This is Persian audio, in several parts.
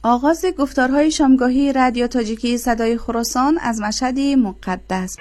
آغاز گفتارهای شامگاهی رادیو تاجیکی صدای خراسان از مشهد مقدس.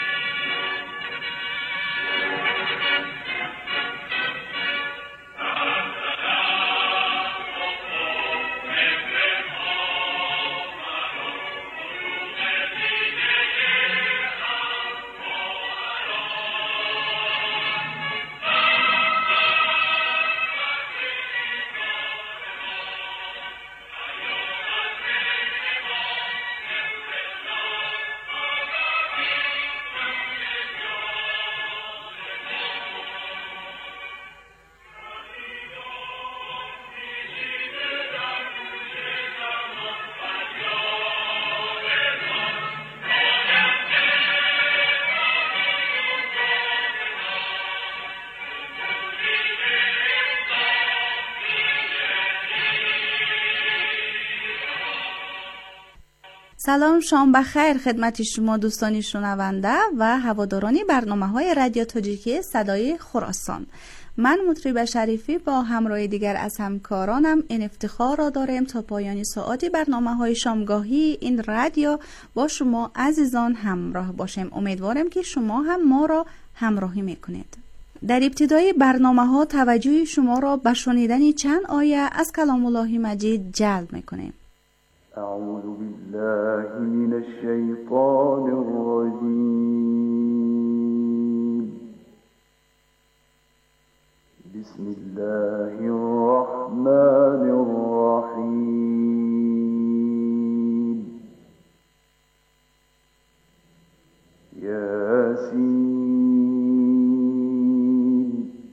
سلام، شام بخیر خدمت شما دوستانی شنونده و هوادارانی برنامه‌های رادیو تاجیکی صدای خراسان. من مطرب شریفی با همراه دیگر از همکارانم این افتخار را داریم تا پایان ساعت برنامه‌های شامگاهی این رادیو با شما عزیزان همراه باشیم. امیدوارم که شما هم ما را همراهی میکنید. در ابتدای برنامه‌ها توجه شما را به شنیدن چند آیه از کلام الله مجید جلب میکنیم. أعوذ بالله من الشيطان الرجيم. بسم الله الرحمن الرحيم. ياسين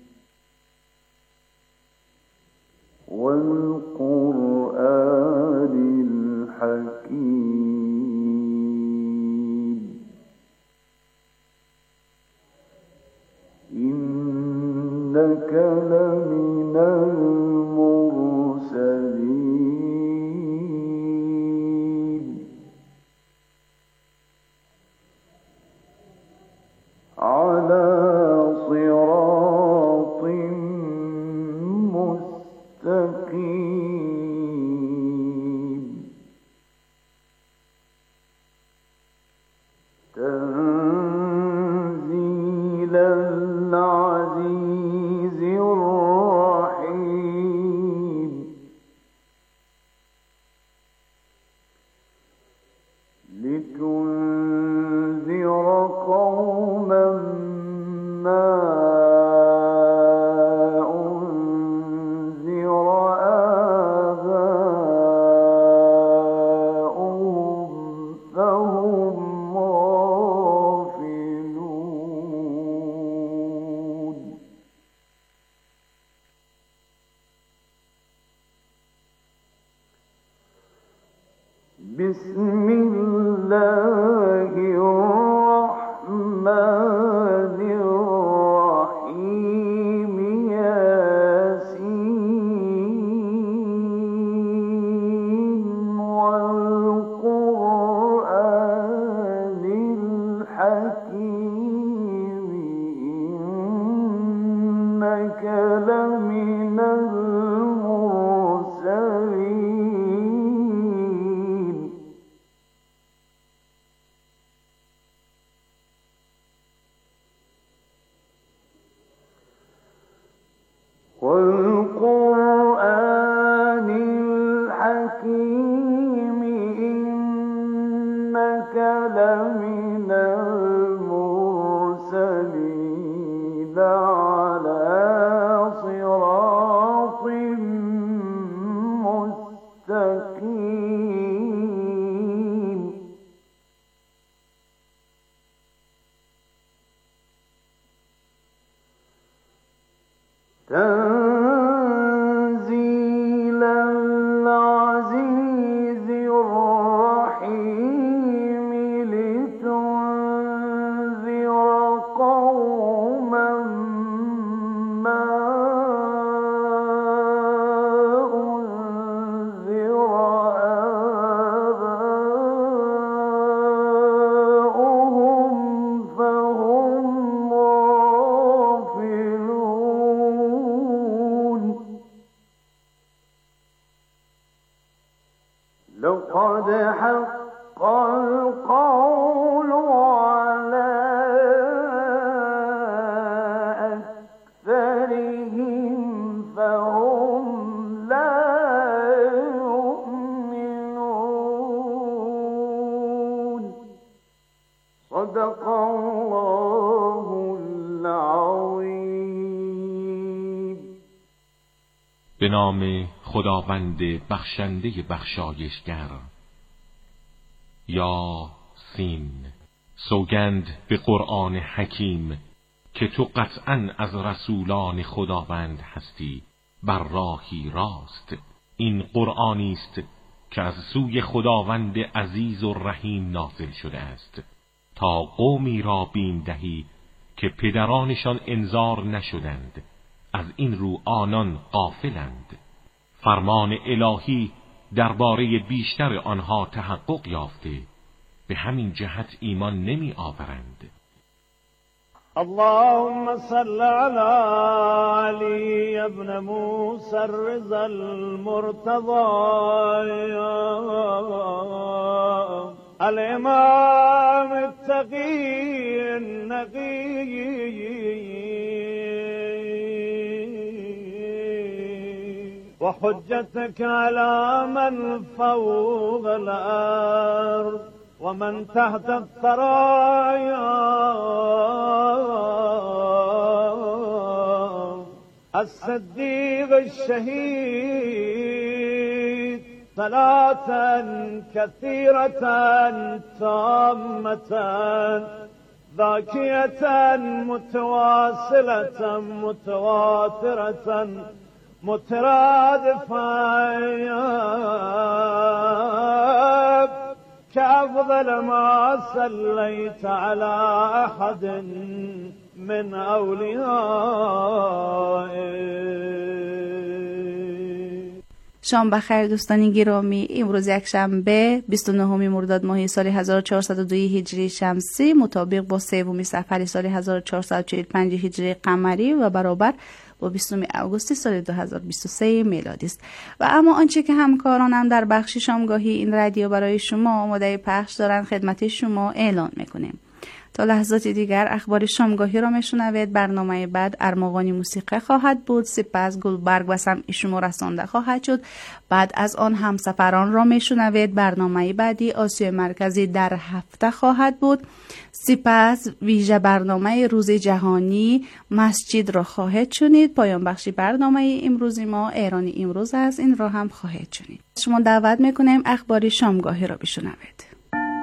والقرآن الحكيم. إنك لمن المرسلين على صراط مستقيم. تنزيل العزيز الرحيم. لتنذر قوما ما أنذر آباؤهم فهم غافلون. بسم الله الرحمن الرحيم. ياسين والقرآن الحكيم. إنك لمن المرسلين والقرآن الحكيم. إنك لمن المرسلين على صراط مستقيم. تنزيل العزيز الرحيم. لتنذر قوما ما أنذر آباؤهم فهم غافلون. لقد حق القول على أكثرهم فهم لا يؤمنون. صدق الله العظیم. به نام خداوند بخشنده بخشایشگر. یا سین. سوگند به قرآن حکیم که تو قطعاً از رسولان خداوند هستی بر راهی راست. این قرآنی است که از سوی خداوند عزیز و رحیم نازل شده است تا قومی را بیم دهی که پدرانشان انذار نشدند، از این رو آنان غافلند. فرمان الهی درباره بیشتر آنها تحقق یافته، به همین جهت ایمان نمی آورند. اللهم صل على علي ابن موسى الرضا المرتضى الامام التقي النقي وحجتك على من فوق الأرض ومن تحت الثرايا الصديق الشهيد صلاة كثيرة تامة ذاكية متواصلة متواترة مترادفة كأفضل ما صليت على أحد من أوليائه. شام بخیر دوستان گرامی. امروز یک شنبه 29 مرداد ماه سال 1402 هجری شمسی مطابق با 3 صفر سال 1445 هجری قمری و برابر با 20 آگوست سال 2023 میلادی است. و اما آنچه که همکارانم در بخش شامگاهی این رادیو برای شما آماده پخش دارند خدمت شما اعلان میکنیم. تا لحظات دیگر اخبار شامگاهی را میشنوید. برنامه بعد ارمغانی موسیقی خواهد بود، سپس گلبرگ و سمع شما رسانده خواهد شد. بعد از آن همسفران را میشنوید. برنامه بعدی آسیای مرکزی در هفته خواهد بود. سپس ویژه برنامه روز جهانی مسجد را خواهد شنید. پایان بخشی برنامه امروز ما ایرانی امروز است، این را هم خواهد شنید. شما دعوت میکنیم اخبار شامگاهی را بشنوید.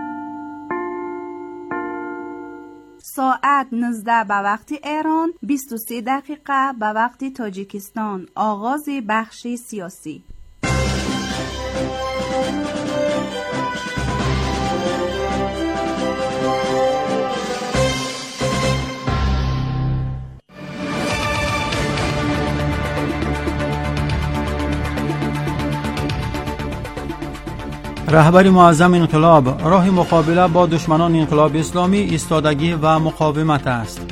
ساعت 19 به وقت ایران، 23 دقیقه به وقت تاجیکستان. آغاز بخش سیاسی. رهبر معظم انقلاب: راه مقابله با دشمنان انقلاب اسلامی ایستادگی و مقاومت است.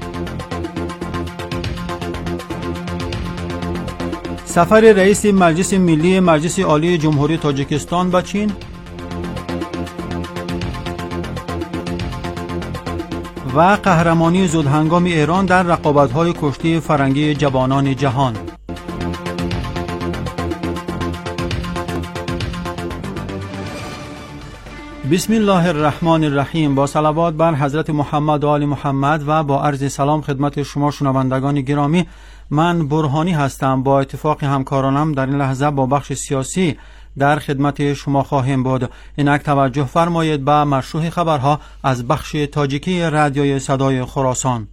سفر رئیس مجلس ملی مجلس عالی جمهوری تاجیکستان به چین و قهرمانی زودهنگام ایران در رقابت‌های کشتی فرنگی جوانان جهان. بسم الله الرحمن الرحیم. با صلوات بر حضرت محمد و آل محمد و با عرض سلام خدمت شما شنوندگان گرامی، من برهانی هستم. با اتفاق همکارانم در این لحظه با بخش سیاسی در خدمت شما خواهیم بود. اینک توجه فرمایید به مشروع خبرها از بخش تاجیکی رادیوی صدای خراسان.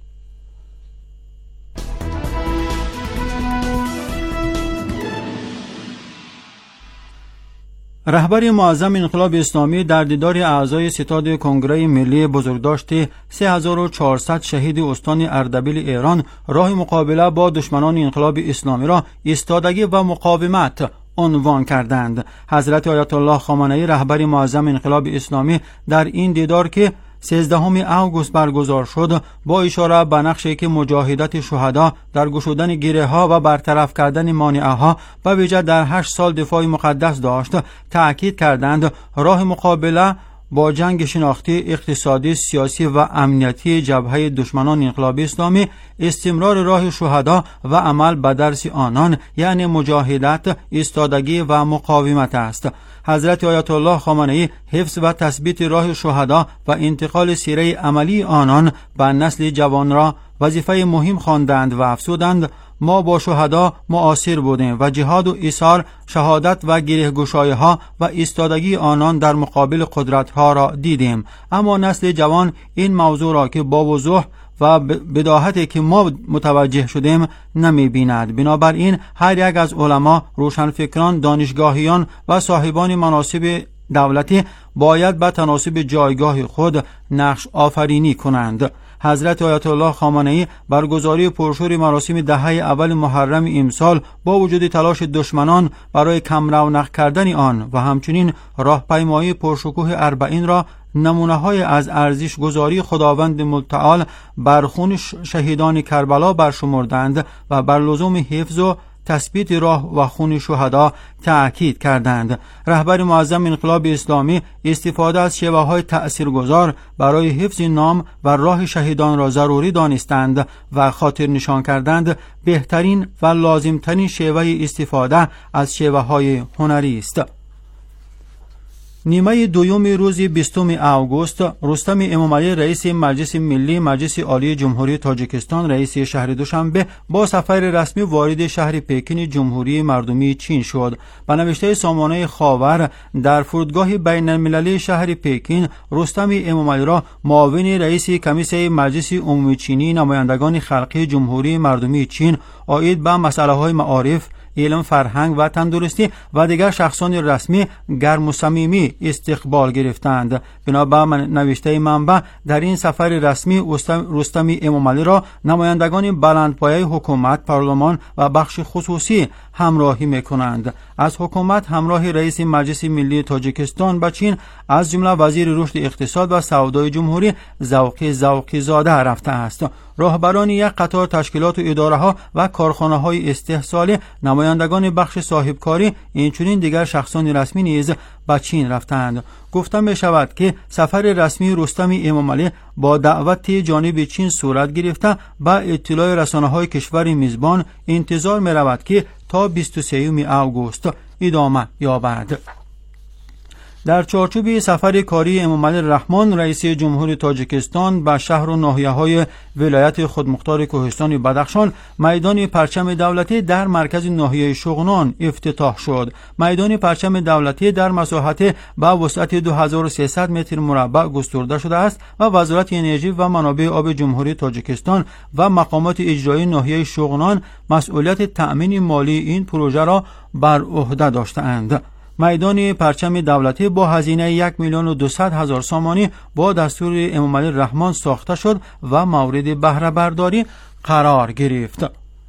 رهبر معظم انقلاب اسلامی در دیدار اعضای ستاد کنگره ملی بزرگداشت 3400 شهید استان اردبیل ایران راه مقابله با دشمنان انقلاب اسلامی را ایستادگی و مقاومت عنوان کردند. حضرت آیت الله خامنه‌ای رهبر معظم انقلاب اسلامی در این دیدار که 13 اوگوست برگزار شد با اشاره به نقشی که مجاهدت شهدا در گشودن گره‌ها و برطرف کردن مانعها و ویژه در 8 سال دفاع مقدس داشت، تأکید کردند راه مقابله با جنگ شناختی، اقتصادی، سیاسی و امنیتی جبهه دشمنان انقلاب اسلامی استمرار راه شهدا و عمل به درس آنان، یعنی مجاهدت، ایستادگی و مقاومت است. حضرت آیت الله خامنه‌ای حفظ و تثبیت راه شهدا و انتقال سیره عملی آنان به نسل جوان را وظیفه مهم خواندند و افزودند: ما با شهدا معاصر بودیم و جهاد و ایثار، شهادت و گره‌گشایی ها و ایستادگی آنان در مقابل قدرت ها را دیدیم، اما نسل جوان این موضوع را که با وضوح و بداهتی که ما متوجه شدیم نمی بیند. بنابراین هر یک از علما، روشنفکران، دانشگاهیان و صاحبان مناصب دولتی باید به تناسب جایگاه خود نقش آفرینی کنند. حضرت آیت الله خامنه‌ای برگزاری پرشور مراسم دهه اول محرم امسال با وجود تلاش دشمنان برای کم رونق کردن آن و همچنین راهپیمایی پرشکوه اربعین را نمونه‌های از ارزش گذاری خداوند متعال بر خون شهیدان کربلا برشمردند و بر لزوم حفظ و تثبیت راه و خون شهدا تأکید کردند. رهبر معظم انقلاب اسلامی استفاده از شیوه‌های تأثیرگذار برای حفظ نام و راه شهیدان را ضروری دانستند و خاطر نشان کردند بهترین و لازمترین شیوه استفاده از شیوه‌های هنری است. نیمه دوم روز 20 اوگوست رستم امامعلی رئیس مجلس ملی مجلس عالی جمهوری تاجیکستان رئیس شهر دوشنبه با سفر رسمی وارد شهر پکین جمهوری مردمی چین شد. به نوشته سامانه خاور در فرودگاه بین المللی شهر پکین رستم امامعلی را معاون رئیس کمیسیون مجلس عمومی چینی نمایندگان خلقی جمهوری مردمی چین عاید به مسائل معارف، علم، فرهنگ و تندرستی و دیگر شخصان رسمی گرم و صمیمی استقبال گرفتند. بنابر نوشته منبع در این سفر رسمی رستم امامعلی را نمایندگان بلندپایه حکومت، پارلمان و بخش خصوصی همراهی می‌کنند. از حکومت همراه رئیس مجلس ملی تاجیکستان به چین از جمله وزیر رشد اقتصاد و سودای جمهوری ذوقی زاده رفته است. راهبران یک قطار تشکیلات و اداره‌ها و کارخانه‌های استحصالی، نمایندگان بخش صاحبکاری، اینچنین دیگر شخصان رسمی نیز به چین رفتند. گفته می شود که سفر رسمی رستم امامعلی با دعوت جانب چین صورت گرفته به اطلاع رسانه‌های کشور میزبان انتظار می رود که تا 23 اوگوست ادامه یابد. در چارچوب سفر کاری امامعلی رحمان رئیس جمهوری تاجیکستان به شهر و ناحیه‌های ولایت خودمختار کوهستان بدخشان میدان پرچم دولتی در مرکز ناحیه شغنان افتتاح شد. میدان پرچم دولتی در مساحت با وسعت 2300 متر مربع گسترده شده است و وزارت انرژی و منابع آب جمهوری تاجیکستان و مقامات اجرایی ناحیه شغنان مسئولیت تأمین مالی این پروژه را بر عهده داشته‌اند. میدان پرچم دولتی با هزینه 1,200,000 سامانی با دستور امامعلی رحمان ساخته شد و مورد بهره برداری قرار گرفت.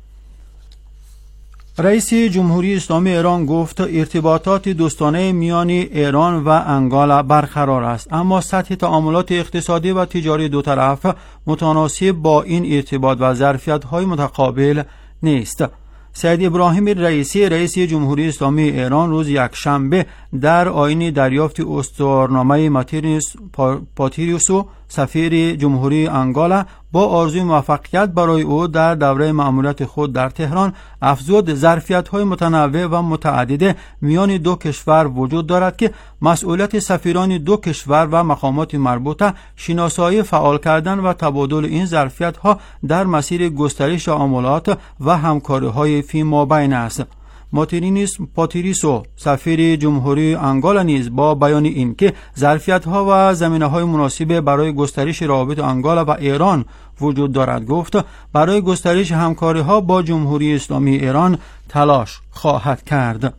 رئیس جمهوری اسلامی ایران گفت ارتباطات دوستانه میان ایران و انگولا برقرار است، اما سطح تعاملات اقتصادی و تجاری دو طرف متناسب با این ارتباط و ظرفیت‌های متقابل نیست. سید ابراهیم رئیسی رئیس جمهوری اسلامی ایران روز یکشنبه در آیین دریافت استوارنامه ماتیریوس پاتریوسو سفیر جمهوری انگولا با آرزوی موفقیت برای او در دوره مأموریت خود در تهران افزود ظرفیت‌های متنوع و متعدد میان دو کشور وجود دارد که مسئولیت سفیران دو کشور و مقامات مربوطه شناسایی فعال کردن و تبادل این ظرفیت‌ها در مسیر گسترش تعاملات و همکاری‌های فیمابین است. ماتیرینیس پاتریسو سفیر جمهوری انگولا نیز با بیان این که ظرفیت‌ها و زمینه‌های مناسب برای گسترش روابط انگولا و ایران وجود دارد گفت برای گسترش همکاری‌ها با جمهوری اسلامی ایران تلاش خواهد کرد.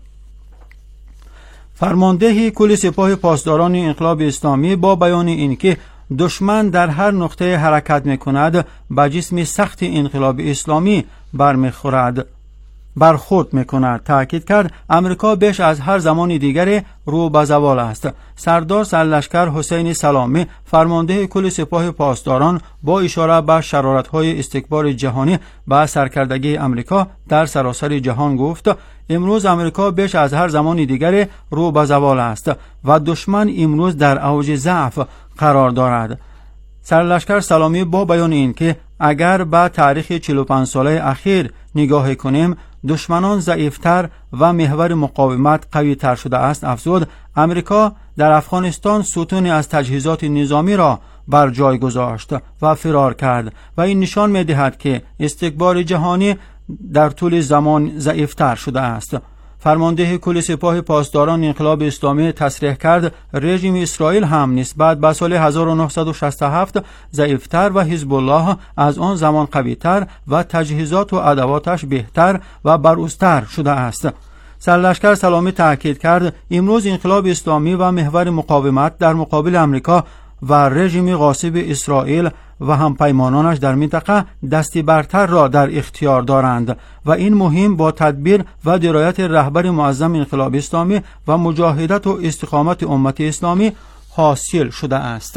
فرمانده کل سپاه پاسداران انقلاب اسلامی با بیان این که دشمن در هر نقطه حرکت می‌کند به جسم سخت انقلاب اسلامی برمی‌خورد برخورد میکند. تأکید کرد امریکا بیش از هر زمان دیگری رو به زوال است. سردار سرلشکر حسین سلامی فرمانده کل سپاه پاسداران با اشاره به شرارت‌های استکبار جهانی به سرکردگی امریکا در سراسر جهان گفت امروز امریکا بیش از هر زمان دیگری رو به زوال است و دشمن امروز در اوج ضعف قرار دارد. سرلشکر سلامی با بیان این که اگر به تاریخ 45 ساله اخیر نگاه کنیم دشمنان ضعیفتر و محور مقاومت قوی تر شده است افزود امریکا در افغانستان ستونی از تجهیزات نظامی را بر جای گذاشت و فرار کرد و این نشان می دهد که استکبار جهانی در طول زمان ضعیفتر شده است. فرمانده کل سپاه پاسداران انقلاب اسلامی تصریح کرد رژیم اسرائیل هم نسبت به سال 1967 ضعیفتر و حزب الله از آن زمان قویتر و تجهیزات و ادواتش بهتر و بروزتر شده است. سرلشکر سلامی تأکید کرد امروز انقلاب اسلامی و محور مقاومت در مقابل امریکا و رژیم غاصب اسرائیل و همپیمانانش در منطقه دستی برتر را در اختیار دارند و این مهم با تدبیر و درایت رهبر معظم انقلاب اسلامی و مجاهدت و استقامت امت اسلامی حاصل شده است.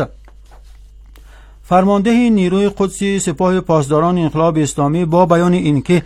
فرمانده نیروی قدسی سپاه پاسداران انقلاب اسلامی با بیان اینکه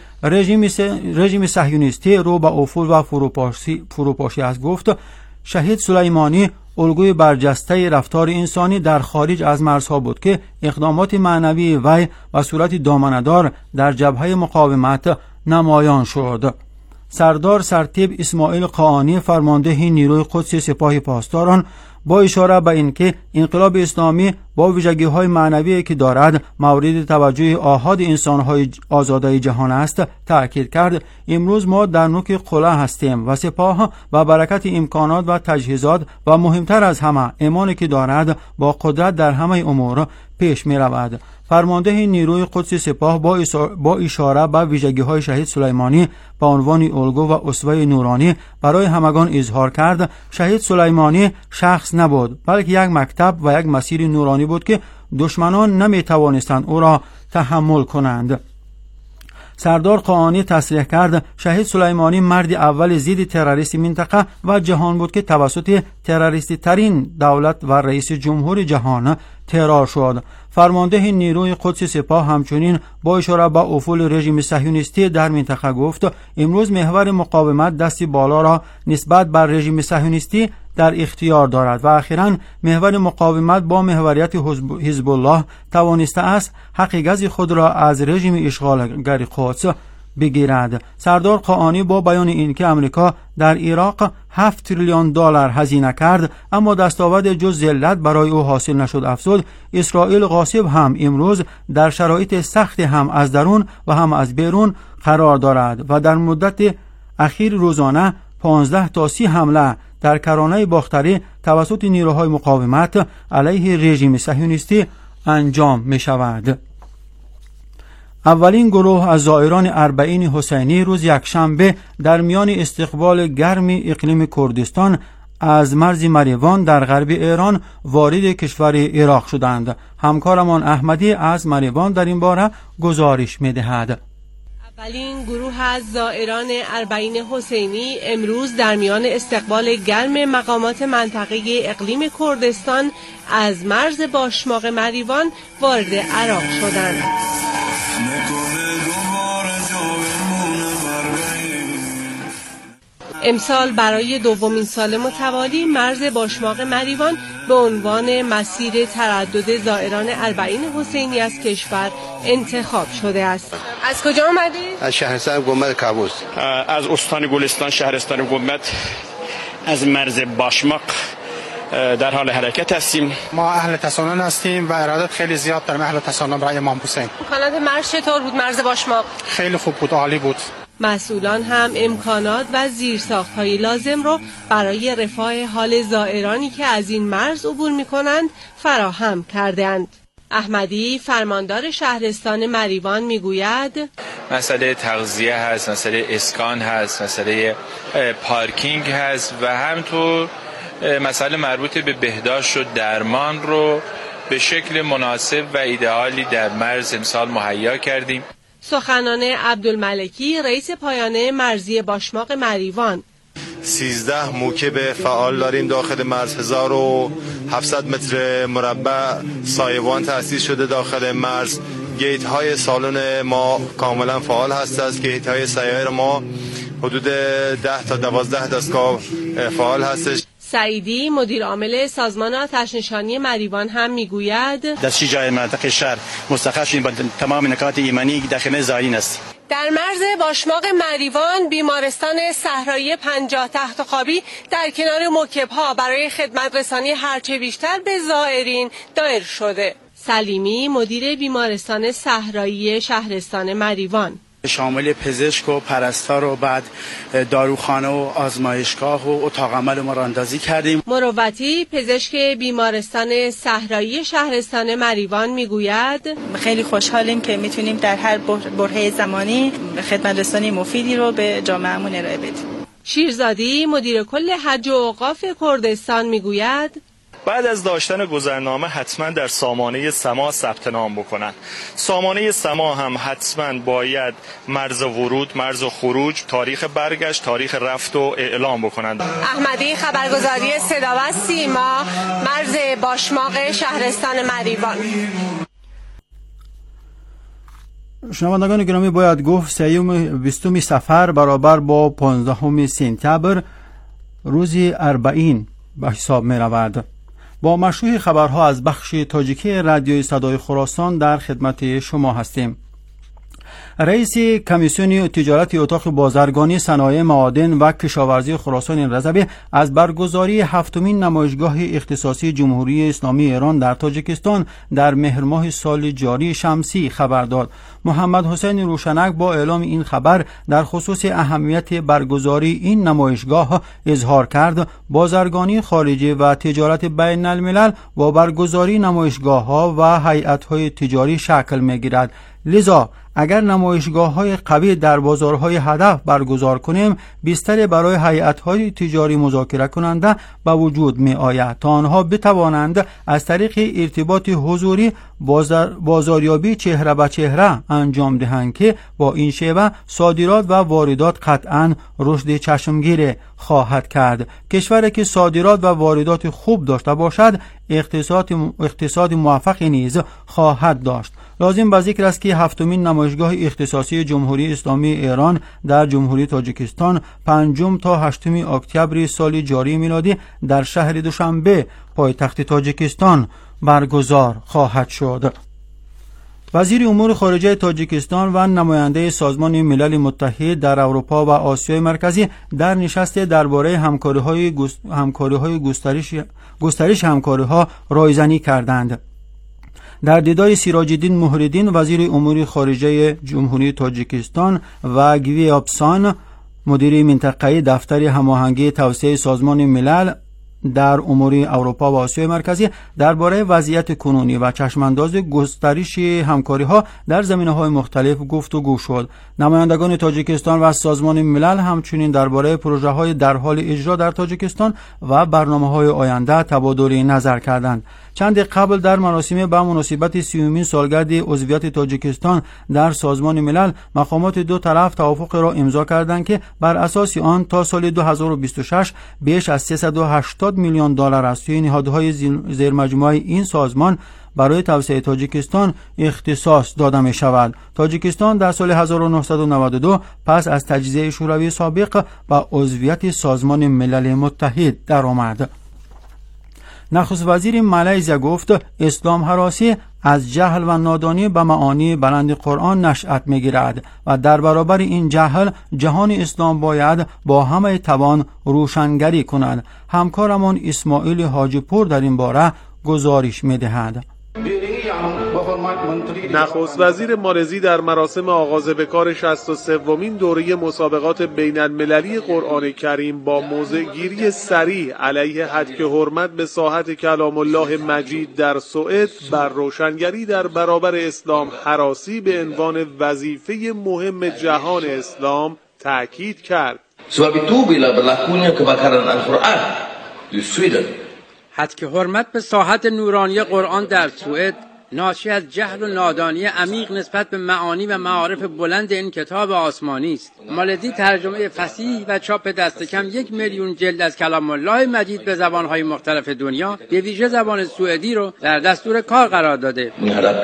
رژیم صهیونیستی رو به افول و فروپاشی است گفت شهید سلیمانی الگوی برجسته رفتار انسانی در خارج از مرزها بود که اقدامات معنوی وی و صورت دامنه‌دار در جبهه مقاومت نمایان شد. سردار سرتیپ اسماعیل قاآنی فرمانده نیروی قدسی سپاه پاسداران با اشاره به اینکه انقلاب اسلامی با ویژگی‌های معنوی که دارد مورد توجه آحاد انسان‌های آزاده جهان است تأکید کرد امروز ما در نوک قله هستیم و سپاه و برکت امکانات و تجهیزات و مهمتر از همه ایمانی که دارد با قدرت در همه امور پیش می رود. فرمانده نیروی قدسی سپاه با اشاره به ویژگی‌های شهید سلیمانی به عنوان الگو و اسوه نورانی برای همگان اظهار کرد شهید سلیمانی شخص نبود بلکه یک مکتب و یک مسیر نورانی بود که دشمنان نمی توانستند او را تحمل کنند. سردار قاآنی تصریح کرد شهید سلیمانی مرد اول ضد تروریسم منطقه و جهان بود که توسط تروریستی ترین دولت و رئیس جمهور جهان ترور شد. فرمانده نیروی قدسی سپاه همچنین با اشاره به افول رژیم صهیونیستی در منطقه گفت امروز محور مقاومت دستی بالا را نسبت بر رژیم صهیونیستی در اختیار دارد و اخیراً محور مقاومت با محوریت حزب الله توانسته است حق گز خود را از رژیم اشغالگر قدس بگیرد. سردار قاآنی با بیان اینکه امریکا در عراق 7 تریلیون دلار هزینه کرد اما دستاورد جز ذلت برای او حاصل نشد افزود اسرائیل غاصب هم امروز در شرایط سخت هم از درون و هم از بیرون قرار دارد و در مدت اخیر روزانه 15 تا 30 حمله در کرانه باختری توسط نیروهای مقاومت علیه رژیم صهیونیستی انجام می شود. اولین گروه از زائران اربعین حسینی روز یکشنبه در میان استقبال گرم اقلیم کردستان از مرز مریوان در غرب ایران وارد کشور عراق شدند. همکارمان احمدی از مریوان در این باره گزارش می‌دهد. اولین گروه از زائران اربعین حسینی امروز در میان استقبال گرم مقامات منطقه اقلیم کردستان از مرز باشماق مریوان وارد عراق شدند. امسال برای دومین سال متوالی مرز باشماق مریوان به عنوان مسیر تردد زائران اربعین حسینی از کشور انتخاب شده است. از کجا آمدید؟ از شهرستان گنبد کابوس. از استان گلستان شهرستان گنبد از مرز باشماق در حال حرکت هستیم. ما اهل تسانن هستیم و ارادت خیلی زیاد داریم اهل تسانن برای امام حسین. امکانات مرز چطور بود؟ مرز باشماق خیلی خوب بود، عالی بود. مسئولان هم امکانات و زیرساخت‌های لازم رو برای رفاه حال زائرانی که از این مرز عبور می‌کنند فراهم کردند. احمدی فرماندار شهرستان مریوان میگوید مسئله تغذیه هست، مسئله اسکان هست، مسئله پارکینگ هست و همینطور مسئله مربوط به بهداشت و درمان رو به شکل مناسب و ایدئالی در مرز امسال مهیا کردیم. سخنان عبدالملکی رئیس پایانه مرزی باشماق مریوان: 13 موکب فعال داریم داخل مرز. 1700 متر مربع سایبان تأسیس شده داخل مرز. گیت های سالن ما کاملا فعال هست. گیت های سیار ما حدود 10 تا 12 دستگاه فعال هستش. سعیدی مدیر عامل سازمان آتش نشانی مریوان هم میگوید دستشوی جای منطقه شهر مستقر شدیم با تمام نکات ایمنی داخل زائرین است. در مرز باشماق مریوان بیمارستان صحرایی 50 تخت خوابی در کنار موکب‌ها برای خدمت رسانی هرچه بیشتر به زائرین دایر شده. سلیمی مدیر بیمارستان صحرایی شهرستان مریوان: شامل پزشک و پرستار و بعد داروخانه و آزمایشگاه و اتاق عمل ما را اندازی کردیم. مروتی پزشک بیمارستان صحرایی شهرستان مریوان میگوید خیلی خوشحالیم که میتونیم در هر برهه زمانی خدمت رسانی مفیدی رو به جامعهمون ارائه بدیم. شیرزادی مدیر کل حج و اوقاف کردستان میگوید بعد از داشتن گذرنامه حتما در سامانه سما ثبت نام بکنن. سامانه سما هم حتما باید مرز ورود، مرز خروج، تاریخ برگشت، تاریخ رفت و اعلام بکنن. احمدی خبرگزاری صدا و سیما مرز باشماق شهرستان مریوان. شنوندگان گرامی، باید گفت 20 صفر برابر با 15 سپتامبر روزی اربعین به حساب می رود. با مشروع خبرها از بخش تاجیکی رادیوی صدای خراسان در خدمت شما هستیم. رئیس کمیسیون تجارت اتاق بازرگانی صنایع معادن و کشاورزی خراسان رضوی از برگزاری هفتمین نمایشگاه اختصاصی جمهوری اسلامی ایران در تاجیکستان در مهر ماه سال جاری شمسی خبر داد. محمد حسین روشنک با اعلام این خبر در خصوص اهمیت برگزاری این نمایشگاه اظهار کرد بازرگانی خارجی و تجارت بین الملل با برگزاری نمایشگاه‌ها و هیئت‌های تجاری شکل می‌گیرد. لذا اگر نمایشگاه‌های قوی در بازارهای هدف برگزار کنیم، بیشتر برای هیئت‌های تجاری مذاکره کننده به وجود می آید تا آنها بتوانند از طریق ارتباط حضوری بازاریابی چهره به چهره انجام دهند که با این شیوه صادرات و واردات قطعاً رشد چشمگیر خواهد کرد. کشوری که صادرات و واردات خوب داشته باشد اقتصاد موفقی نیز خواهد داشت. لازم به ذکر است که هفتمین نمایشگاه اختصاصی جمهوری اسلامی ایران در جمهوری تاجیکستان 5 تا 8 اکتبر سال جاری میلادی در شهر دوشنبه پایتخت تاجیکستان برگزار خواهد شد. وزیر امور خارجه تاجیکستان و نماینده سازمان ملل متحد در اروپا و آسیای مرکزی در نشست درباره همکاری‌های گسترش همکاری‌ها رایزنی کردند. در دیدار سیراج الدین محی‌الدین وزیر امور خارجه جمهوری تاجیکستان و گوی آبسان مدیر منطقه‌ای دفتر هماهنگی توسعه سازمان ملل در امور اروپا و آسیای مرکزی درباره وضعیت کنونی و چشمانداز گسترش همکاری‌ها در زمینه‌های مختلف گفتگو شد. نمایندگان تاجیکستان و سازمان ملل همچنین درباره پروژه‌های در حال اجرا در تاجیکستان و برنامه‌های آینده تبادل نظر کردند. چند قبل در مراسم به مناسبت 30مین سالگرد عضویت تاجیکستان در سازمان ملل مقامات دو طرف توافق را امضا کردند که بر اساس آن تا سال 2026 بیش از 380 میلیون دلار از سوی نهادهای زیرمجموعه این سازمان برای توسعه تاجیکستان اختصاص داده می شود. تاجیکستان در سال 1992 پس از تجزیه شوروی سابق به عضویت سازمان ملل متحد درآمد. نخست وزیر مالزی گفت اسلام هراسی از جهل و نادانی به معانی بلند قرآن نشأت می‌گیرد و در برابر این جهل جهان اسلام باید با همه توان روشنگری کند. همکارمان اسماعیل حاجی پور در این باره گزارش می‌دهد. نخست وزیر مالزی در مراسم آغاز به کار 63مین دوره مسابقات بین المللی قرآن کریم با موضع‌گیری سریع علیه هتک حرمت به ساحت کلام الله مجید در سوئد بر روشنگری در برابر اسلام هراسی به عنوان وظیفه مهم جهان اسلام تاکید کرد. Sebab itu bila berlakunya kebakaran Al-Quran di Sweden هتک حرمت به ساحت نورانی قرآن در سوئد ناشی از جهل و نادانی عمیق نسبت به معانی و معارف بلند این کتاب آسمانی است. مالزی ترجمه فصیح و چاپ دست کم 1 میلیون جلد از کلام الله مجید به زبان‌های مختلف دنیا، به ویژه زبان سوئدی رو در دستور کار قرار داده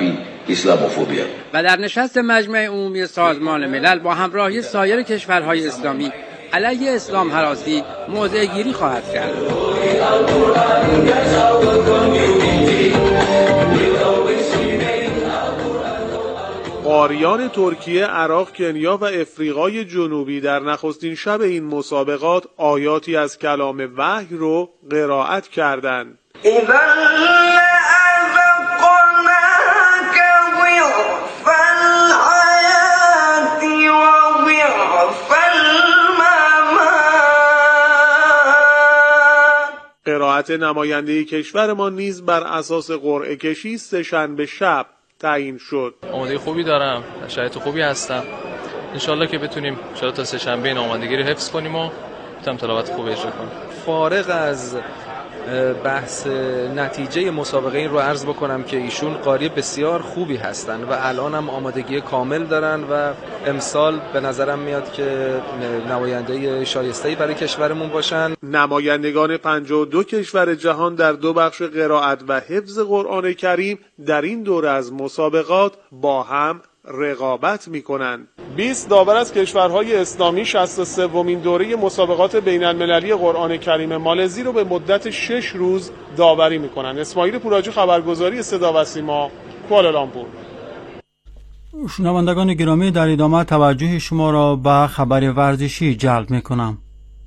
و در نشست مجمع عمومی سازمان ملل با همراهی سایر کشورهای اسلامی علیه اسلام هراسی موضع گیری خواهد کرد. قاریان ترکیه، عراق، کنیا و افریقای جنوبی در نخستین شب این مسابقات آیاتی از کلام وحی رو قرائت کردند. قرائت نماینده کشورمان نیز بر اساس قرعه کشی سه‌شنبه شب تعیین شد. آماده خوبی دارم، شرایط خوبی هستم. انشالله که بتونیم تا سه‌شنبه این آمادگی رو حفظ کنیم و بتونیم تلاوت خوب اجرا کنیم. فارغ از بحث نتیجه مسابقه این رو عرض بکنم که ایشون قاری بسیار خوبی هستن و الان هم آمادگی کامل دارن و امسال به نظرم میاد که نماینده شایسته‌ای برای کشورمون باشن. نمایندگان 52 کشور جهان در 2 بخش قرائت و حفظ قرآن کریم در این دوره از مسابقات با هم رقابت می‌کنند. 20 داور از کشورهای اسلامی 63مین دوره مسابقات بین‌المللی قرآن کریم مالزی رو به مدت 6 روز داوری می‌کنند. اسماعیل پوراجو، خبرگزاری صدا و سیما، کوالالامپور. شنوندگان گرامی، در ادامه توجه شما را به خبر ورزشی جلب می‌کنم.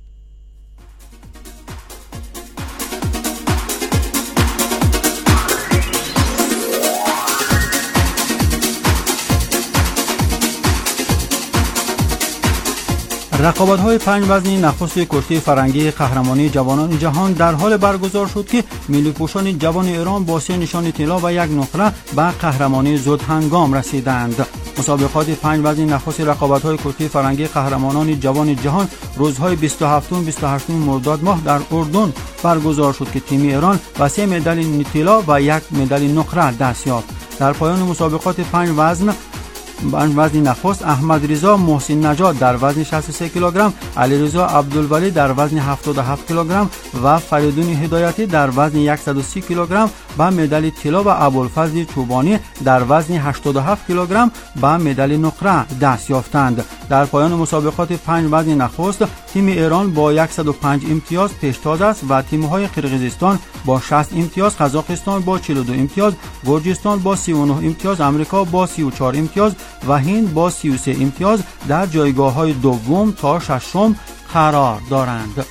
رقابت‌های 5 وزن نخست کشتی فرنگی قهرمانی جوانان جهان در حال برگزار شد که ملی‌پوشان جوان ایران با 3 نشان طلا و 1 نقره به قهرمانی زود هنگام رسیدند. مسابقات 5 وزن نخست رقابت‌های کشتی فرنگی قهرمانان جوان جهان روزهای 27 و 28 مرداد ماه در اردن برگزار شد که تیم ایران با 3 مدال طلا و 1 مدال نقره دست یافت. در پایان مسابقات 5 وزن نخست احمد رضا محسن نجات در وزن 63 کیلوگرم، علیرضا عبدالولی در وزن 77 کیلوگرم و فریدون هدایتی در وزن 130 کیلوگرم با مدال طلا و ابوالفضل چوبانی در وزن 87 کیلوگرم با مدال نقره دست یافتند. در پایان مسابقات 5 وزن نخست تیم ایران با 105 امتیاز پیشتاز است و تیم‌های قرقیزستان با 60 امتیاز، قزاقستان با 42 امتیاز، گرجستان با 39 امتیاز، آمریکا با 34 امتیاز و هند با 33 امتیاز در جایگاه‌های دوم تا ششم قرار دارند.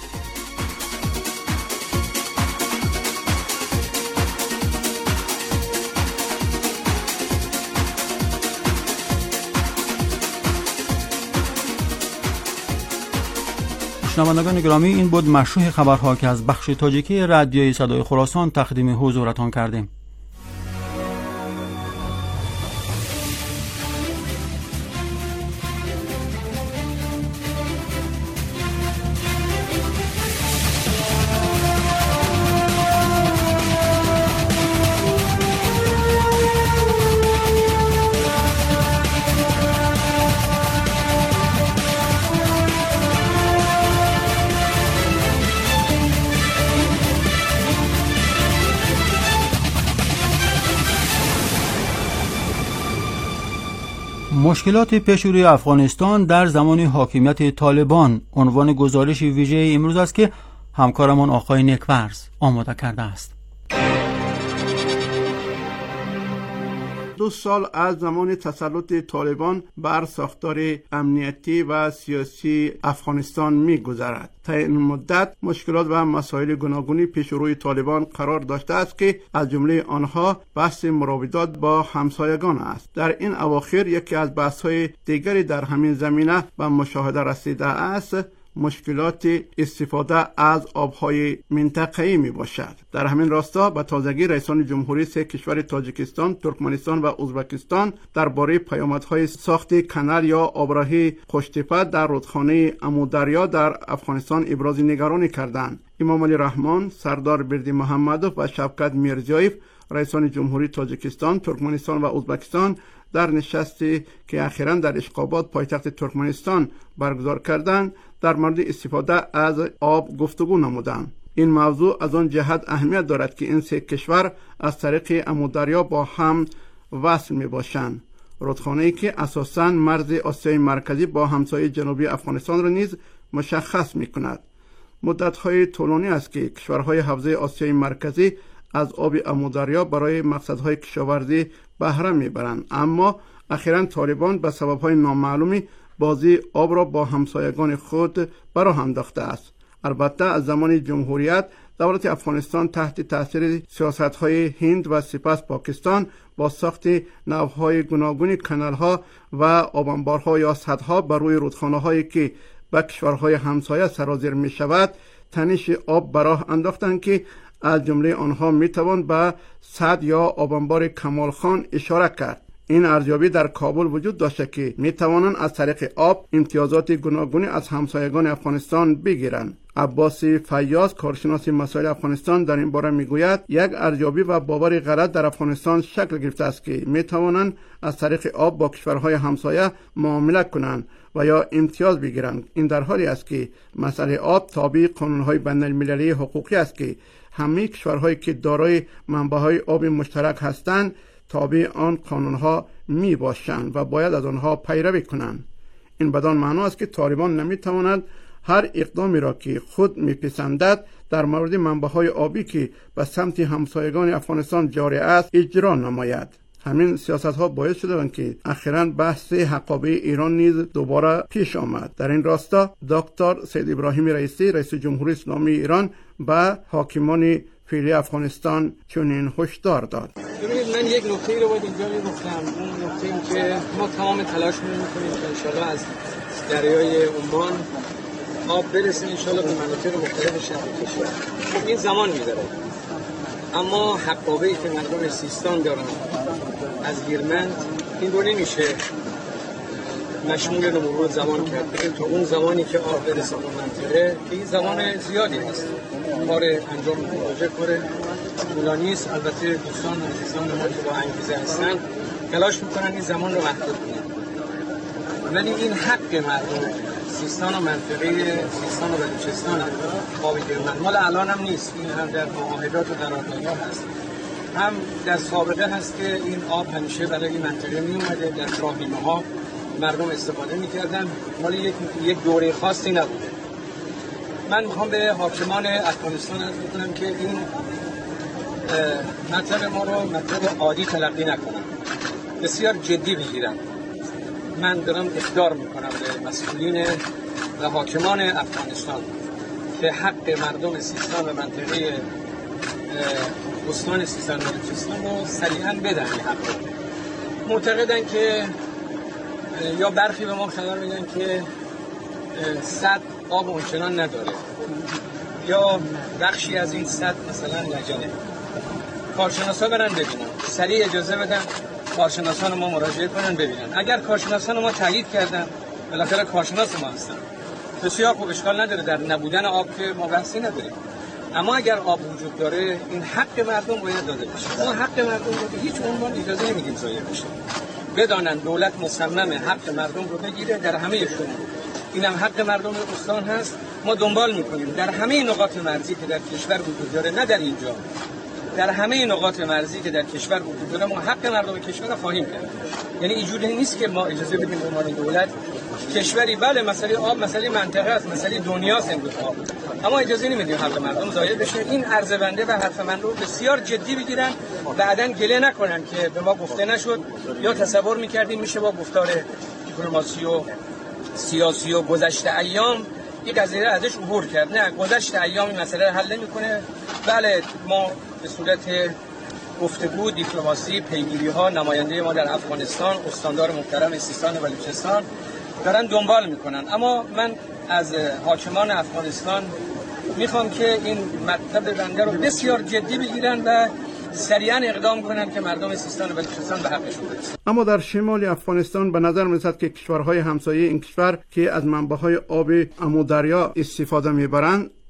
شنوندگان گرامی، این بود مشروح خبرها که از بخش تاجیکی رادیوی صدای خراسان تقدیم حضورتان کردیم. مشکلات پیش روی افغانستان در زمان حاکمیت طالبان عنوان گزارش ویژه امروز است که همکارمان آقای نکورز آماده کرده است. 2 سال از زمان تسلط طالبان بر ساختار امنیتی و سیاسی افغانستان می‌گذرد. تا این مدت مشکلات و مسائل گوناگونی پیش روی طالبان قرار داشته است که از جمله آنها بحث مراودات با همسایگان است. در این اواخر یکی از بحث‌های دیگری در همین زمینه به مشاهده رسیده است مشکلات استفاده از آبهای منطقه‌ای می باشد. در همین راستا به تازگی رئیسان جمهوری 3 کشور تاجیکستان، ترکمنستان و ازبکستان درباره پیامدهای ساخت کانال یا آبراهی خوشتپه در رودخانه امودریا در افغانستان ابراز نگرانی کردند. امام علی رحمان، سردار بردی محمدوف و شوکت میرزیایف رئیسان جمهوری تاجیکستان، ترکمنستان و ازبکستان در نشستی که اخیراً در اشخاباد پایتخت ترکمنستان برگزار کردند در مورد استفاده از آب گفتگو نمودند. این موضوع از آن جهت اهمیت دارد که این سه کشور از طریق امودریا با هم وصل می باشند. رودخانه‌ای که اساساً مرز آسیای مرکزی با همسایه جنوبی افغانستان را نیز مشخص می کند. مدت‌های طولانی است که کشورهای حوزه آسیای مرکزی از آب امودریا برای مقصدهای کشاورزی بهره میبرند، اما اخیراً طالبان به سبب‌های نامعلومی بازی آب را با همسایگان خود براه انداخته است. البته از زمان جمهوریت دولت افغانستان تحت تاثیر سیاست‌های هند و سپس پاکستان با ساخت نوع‌های گوناگون کانال‌ها و آبانبارها یا سدها بر روی رودخانه‌هایی که به کشورهای همسایه سرازیر می‌شود تنش آب براه انداختند که از جمله آنها میتوان به سد یا آبانبار کمال خان اشاره کرد. این ارزیابی در کابل وجود داشته که میتوانند از طریق آب امتیازات گوناگونی از همسایگان افغانستان بگیرند. عباس فیاض، کارشناس مسائل افغانستان، در این باره میگوید یک ارزیابی و باور غلط در افغانستان شکل گرفته است که میتوانند از طریق آب با کشورهای همسایه معامله کنند و یا امتیاز بگیرند. این در حالی است که مسئله آب تابع قانون‌های بین‌المللی حقوقی است که همه کشورهایی که دارای منبع‌های آب مشترک هستند تابع آن قانون‌ها می باشند و باید از آنها پیروی کنند. این بدان معنا است که طالبان نمی‌تواند هر اقدامی را که خود می‌پسندد در مورد منبع‌های آبی که به سمت همسایگان افغانستان جاری است اجرا نماید. همین سیاست‌ها باعث شدند که اخیراً بحث حقابه ایران نیز دوباره پیش آمد. در این راستا دکتر سید ابراهیم رئیسی، رئیس جمهوری اسلامی ایران، به حاکمان فعلی افغانستان چنین هشدار داد. ببینید، من یک نکته رو باید اینجا گفتم. اون نکته این که ما تمام تلاش می‌کنیم که انشالله از دریای عمان آب برسه انشالله به مناطق مختلف شهر کشور. این زمان می‌بره. اما حقابه‌ای که مردم سیستان دارن از گیرمند این رو نمیشه مشمول مرور زمان کرد. بگیم تا اون زمانی که آب برسه به منطقه که این زمان زیادی هست. کار انجام پروژه کار طولانی است. البته دوستان ما که با انگیزه هستن تلاش میکنن این زمان رو محدود کنن. ولی این حق مردم سیستان و منطقه سیستان و بلوچستان آب گیرمند مال الان هم نیست. این هم در معاهدات و قراردادها هست، هم در سابقه هست که این آب همیشه برای منطقه می اومده. در راهنماها مردم استفاده میکردن، مال یک دوره خاصی نبوده. من میخوام به حاکمان افغانستان عرض بکنم که این مطلب ما رو مطلب عادی تلقی نکنم، بسیار جدی بگیرم. من دارم اخطار میکنم به مسئولین و حاکمان افغانستان که حق مردم سیستان و منطقه استان سیستان و بلوچستان رو سریعا بدن. معتقدن که یا برخی به ما خبر میدن که سد آب اونچنان نداره یا بخشی از این سد مثلا لجنه. کارشناسا برن ببینن، سریع اجازه بدن کارشناسان ما مراجعه کنن ببینن. اگر کارشناسان ما تایید کردن، بالاخره کارشناس ما هستن، بسیار خوب، اشکال نداره. در نبودن آب که ما بحثی نداریم. اما اگر آب وجود داره این حق مردم باید داده بشه. ما حق مردم رو به هیچ عنوان اجازه نمیدیم ضایع بشه. بدانن دولت مصمم حق مردم رو بگیره در همه شمول. اینم حق مردم استان هست. ما دنبال میکنیم در همه نقاط مرزی که در کشور وجود داره، نه در اینجا، در همه نقاط مرزی که در کشور وجود داره ما حق مردم کشور رو خواهیم کرد. یعنی اینجوری نیست که ما اجازه بدیم به عنوان دولت کشوری، بله مسئله آب مسئله منطقه است، مسئله دنیاست امروز آب، اما اجازه نمیدیم حق مردم ضایع بشه. این عرض بنده و حرف من رو بسیار جدی بگیرن، بعداً گله نکنن که به ما گفته نشد یا تصور میکردیم میشه با گفتار دیپلماسی و سیاسی و گذشته ایام این قضیه ازش عبور کرد. نه، گذشته ایام این مسئله رو حل نمیکنه. بله، ما به صورت گفتگو، دیپلماسی، پیگیری‌ها نماینده ما در افغانستان، استاندار محترم سیستان و بلوچستان دارن دنبال میکنن. اما من از حاکمان افغانستان میخوام که این مطلب بنده رو بسیار جدی بگیرن و سریعا اقدام کنن که مردم سیستان و بلوچستان به حقشون برسن. اما در شمال افغانستان به نظر میرسد که کشورهای همسایه این کشور که از منبعهای آب امودریا استفاده میبرند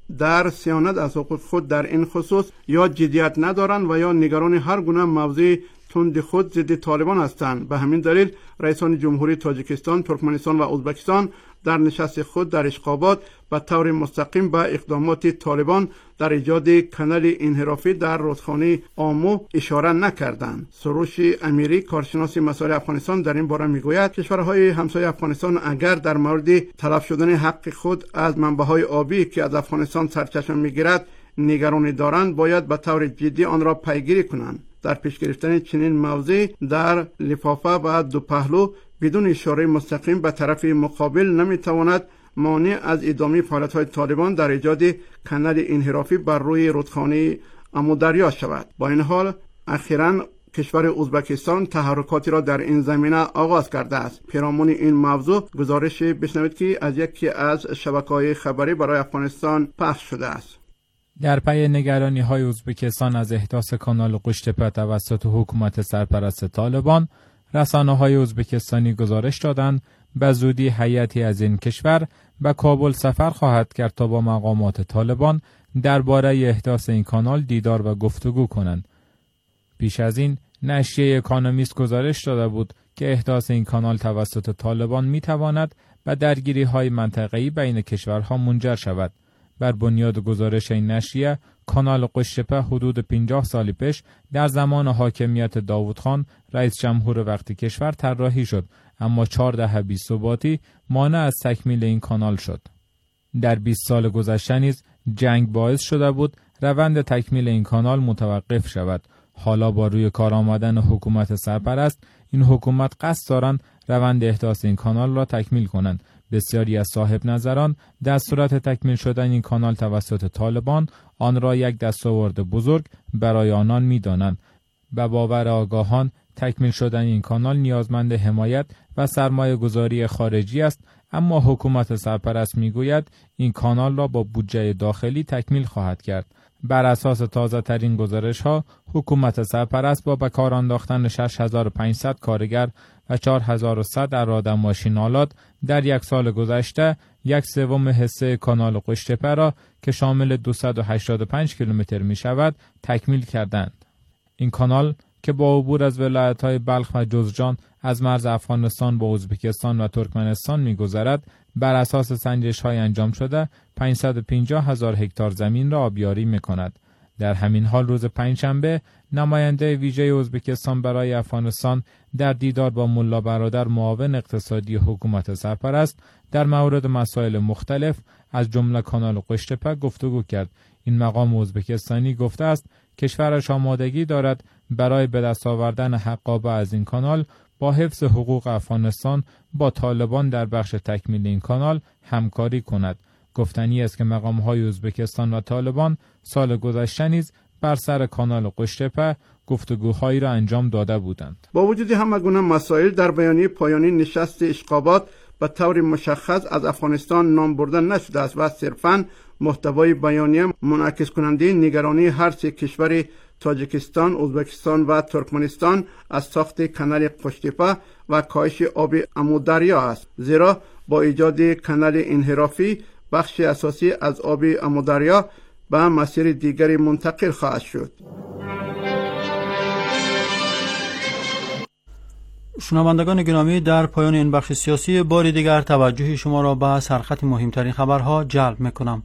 در صیانت از حقوق خود در این خصوص یا جدیت ندارند و یا نگران هر گونه موضوع تند خود ضد طالبان هستند. به همین دلیل رئیسان جمهوری تاجیکستان، ترکمنستان و ازبکستان در نشست خود در اشخابات به طور مستقیم به اقدامات طالبان در ایجاد کانال انحرافی در رودخانه آمو اشاره نکردند. سروش امیری، کارشناس مسائل افغانستان، در این باره میگوید کشورهای همسایه افغانستان اگر در مورد تلف شدن حق خود از منبعهای آبی که از افغانستان سرچشمه میگیرد نگرانی دارند، باید به طور جدی آن را پیگیری کنند. در پیش گرفتن چنین موضوع در لفافه و دو پهلو بدون اشاره مستقیم به طرف مقابل نمیتواند مانع از ادامه فعالیت‌های طالبان در ایجاد کانال انحرافی بر روی رودخانه امودریا شود. با این حال اخیراً کشور ازبکستان تحرکاتی را در این زمینه آغاز کرده است. پیرامون این موضوع گزارش بشنوید که از یکی از شبکه‌های خبری برای افغانستان پخش شده است. در پی نگرانی‌های ازبکستان از احداث کانال قشتپه توسط حکومت سرپرست طالبان، رسانه‌های ازبکستانی گزارش دادند به زودی هیئتی از این کشور به کابل سفر خواهد کرد تا با مقامات طالبان درباره احداث این کانال دیدار و گفتگو کنند. پیش از این نشریه اکونومیست گزارش داده بود که احداث این کانال توسط طالبان می‌تواند به درگیری‌های منطقه‌ای بین کشورها منجر شود. بر بنیاد گزارش این نشریه، کانال قشتپه حدود 50 سال پیش در زمان حاکمیت داوود خان رئیس جمهور وقتی کشور طراحی شد، اما 4 دهه بی‌ثباتی مانع از تکمیل این کانال شد. در 20 سال گذشته نیز جنگ باعث شده بود روند تکمیل این کانال متوقف شود. حالا با روی کار آمدن حکومت سرپرست، این حکومت قصد دارند روند احداث این کانال را تکمیل کنند. بسیاری از صاحب نظران در صورت تکمیل شدن این کانال توسط طالبان آن را یک دستاورد بزرگ برای آنان می‌دانند. به باور آگاهان تکمیل شدن این کانال نیازمند حمایت و سرمایه گذاری خارجی است، اما حکومت سرپرست میگوید این کانال را با بودجه داخلی تکمیل خواهد کرد. بر اساس تازه ترین گزارش ها، حکومت سرپرست با به کار انداختن 6500 کارگر و 4100 اراده ماشین‌آلات در یک سال گذشته 1/3 حصه کانال قشتپه را که شامل 285 کیلومتر می شود تکمیل کردند. این کانال که با عبور از ولایت‌های بلخ و جوزجان از مرز افغانستان با ازبکستان و ترکمنستان می‌گذرد، بر اساس سنجش‌های انجام شده 550,000 هکتار زمین را آبیاری می‌کند. در همین حال روز پنجشنبه نماینده ویژه ازبکستان برای افغانستان در دیدار با ملا برادر معاون اقتصادی حکومت سرپرست در مورد مسائل مختلف از جمله کانال قشتپه گفتگو کرد. این مقام ازبکستانی گفته است کشورش آمادگی دارد برای به دست آوردن حقابه از این کانال با حفظ حقوق افغانستان با طالبان در بخش تکمیل این کانال همکاری کند. گفتنی است که مقام‌های ازبکستان و طالبان سال گذشته نیز بر سر کانال قشتپه گفتگوهایی را انجام داده بودند. با وجود همه گونه مسائل در بیانیه پایانی نشست اشخابات به طور مشخص از افغانستان نام برده نشده است و صرفاً محتوای بیانیه منعکس کننده نگرانی هر سه کشور تاجیکستان، ازبکستان و ترکمنستان از ساخت کانال قشتپه و کاهش آب امودریا است، زیرا با ایجاد کانال انحرافی بخش اساسی از آب امودریا به مسیر دیگری منتقل خواهد شد. شنوندگان گرامی، در پایان این بخش سیاسی بار دیگر توجه شما را به سرخط مهمترین خبرها جلب میکنم.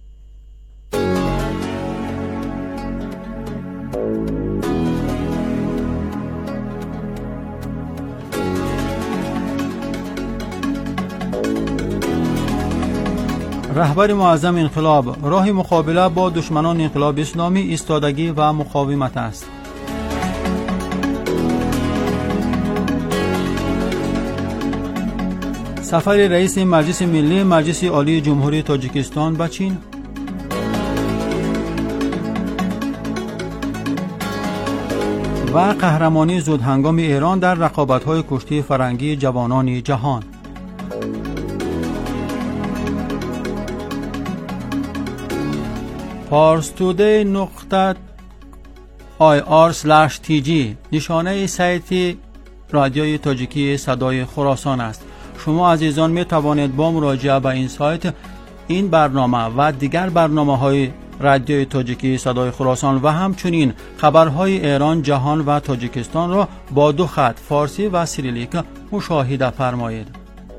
رهبر معظم انقلاب: راه مقابله با دشمنان انقلاب اسلامی ایستادگی و مقاومت است. سفر رئیس مجلس ملی مجلس عالی جمهوری تاجیکستان به چین. و قهرمانی زودهنگام ایران در رقابت‌های کشتی فرنگی جوانان جهان. parstoday.ir/tg نشانه سایت رادیوی تاجیکی صدای خراسان است. شما عزیزان می توانید با مراجعه به این سایت این برنامه و دیگر برنامه‌های رادیوی تاجیکی صدای خراسان و همچنین خبرهای ایران، جهان و تاجیکستان را با 2 خط فارسی و سیریلیک مشاهده فرمایید.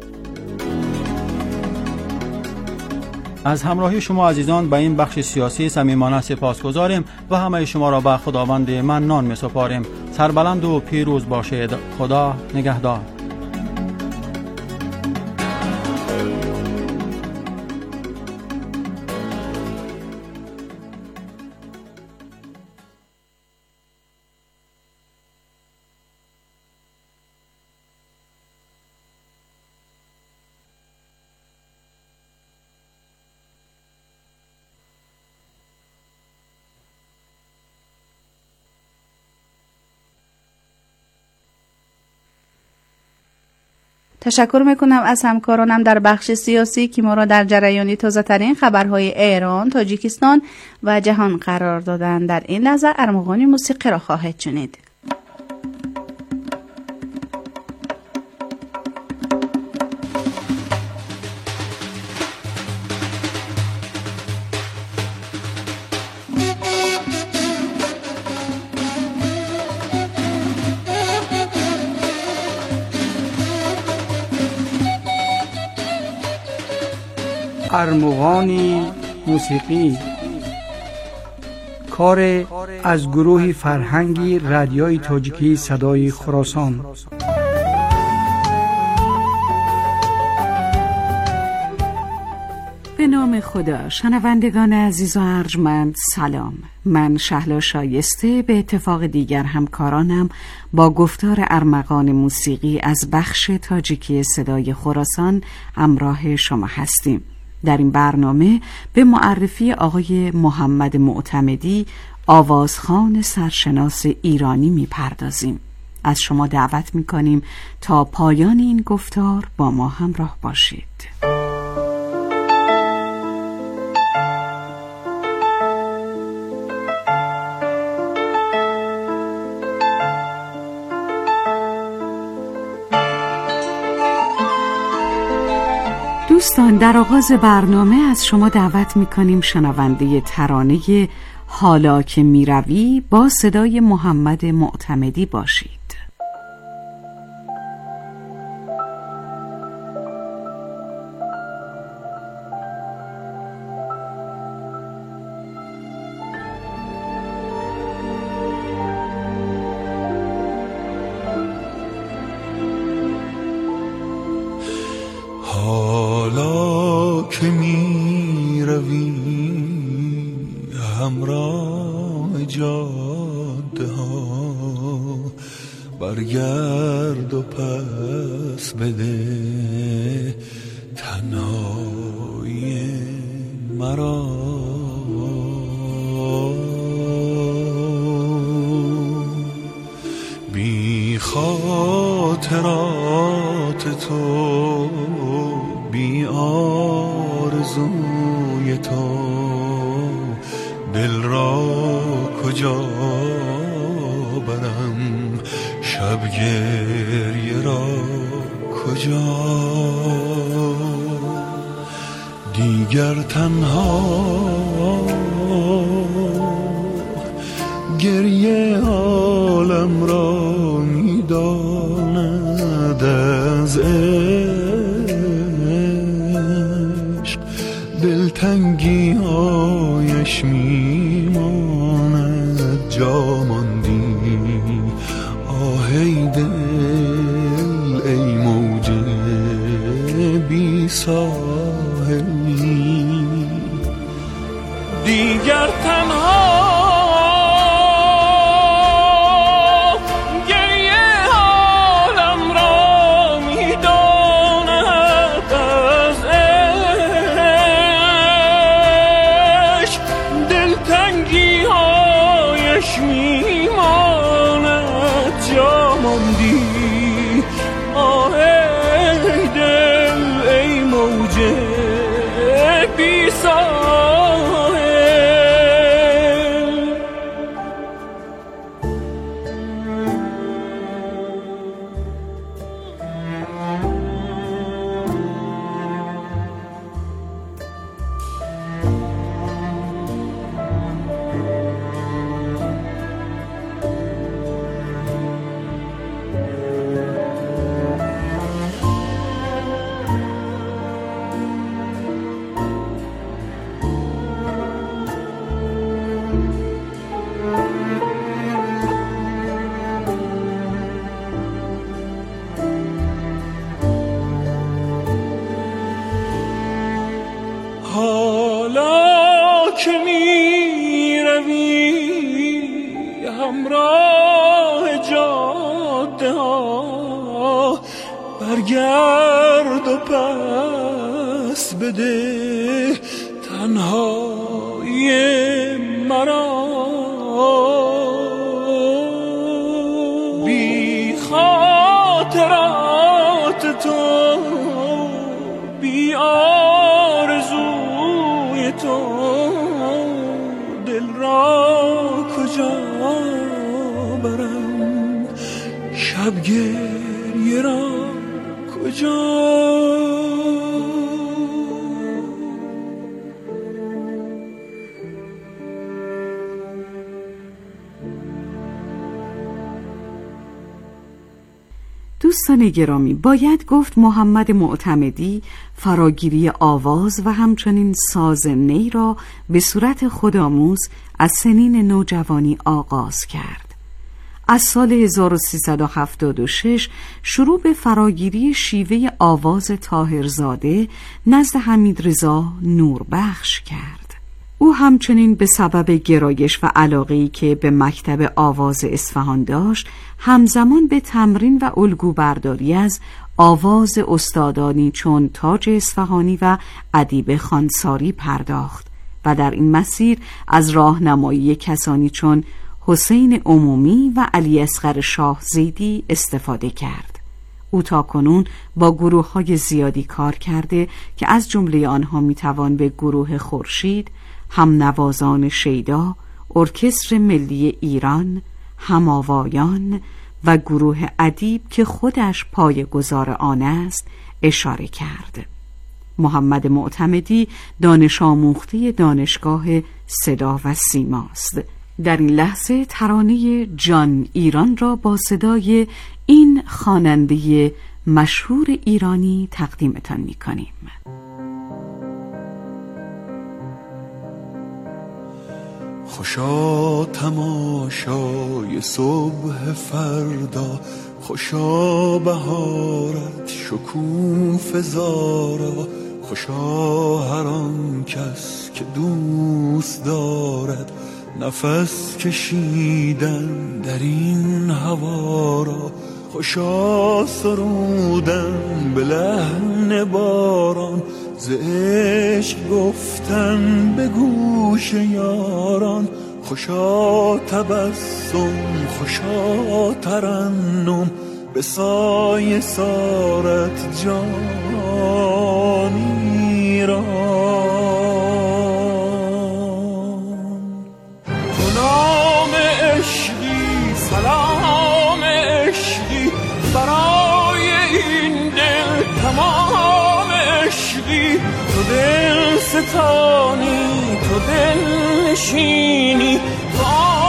از همراهی شما عزیزان به این بخش سیاسی صمیمانه سپاسگزاریم و همه شما را به خداوند منان می‌سپاریم. سربلند و پیروز باشید. خدا نگهدار. تشکر میکنم از همکارانم در بخش سیاسی که ما را در جریان تازه ترین خبرهای ایران، تاجیکستان و جهان قرار دادن. در این لحظه ارمغان موسیقی را خواهید شنید. ارمغان موسیقی، کار از گروه فرهنگی رادیوی تاجیکی صدای خراسان. به نام خدا. شنوندگان عزیز و ارجمند، سلام. من شهلا شایسته به اتفاق دیگر همکارانم با گفتار ارمغان موسیقی از بخش تاجیکی صدای خراسان همراه شما هستیم. در این برنامه به معرفی آقای محمد معتمدی، آوازخوان سرشناس ایرانی میپردازیم. از شما دعوت میکنیم تا پایان این گفتار با ما همراه باشید. دوستان، در آغاز برنامه از شما دعوت میکنیم شنونده ترانه حالا که میروی با صدای محمد معتمدی باشید. حالا که می روی همراه جاده ها، برگرد و پس بده تنهایی مرا. بی خاطرات تو، بی آرزوی تو، دل را کجا برم، شب گریه را کجا. دیگر تنها گریه عالم را میداند، از عشق دلتنگی هایش میماند. جا ماندی آهی دل ای موج بی ساحلی. دیگر تنها حالا که می روی همراه جاده ها، برگرد و پس بده تنهای مرا. بی خاطرات تو، بی آرزوی تو، دل را کجا برم، شب گریه را کجا. دوستان گرامی، باید گفت محمد معتمدی فراگیری آواز و همچنین ساز نی را به صورت خودآموز از سنین نوجوانی آغاز کرد. از سال 1376 شروع به فراگیری شیوه آواز طاهرزاده نزد حمیدرضا نوربخش کرد. او همچنین به سبب گرایش و علاقه‌ای که به مکتب آواز اصفهان داشت، همزمان به تمرین و الگوبرداری از آواز استادانی چون تاج اصفهانی و ادیب خانساری پرداخت و در این مسیر از راهنمایی کسانی چون حسین عمومی و علی اصغر شاه زیدی استفاده کرد. او تاکنون با گروه‌های زیادی کار کرده که از جمله آنها میتوان به گروه خورشید، همنوازان شیدا، ارکستر ملی ایران، هماوایان و گروه ادیب که خودش پایه‌گذار آن است اشاره کرد. محمد معتمدی دانش آموخته دانشگاه صدا و سیماست. در این لحظه ترانه جان ایران را با صدای این خواننده مشهور ایرانی تقدیمتان می‌کنیم. خوشا تماشای صبح فردا، خوشا بهارت شکوفه زارا، خوشا هر آن کس که دوست دارد نفس کشیدن در این هوا را، خوشا سرودن به لحن باران، ز عشق گفتن به گوش یاران، خوشا تبسم خوشا ترنم به سایه سارت جانی را. تو نام عشقی سلام عشقی برای این دل تمام عشقی، تو دل ستانی تو دل نشینی، تو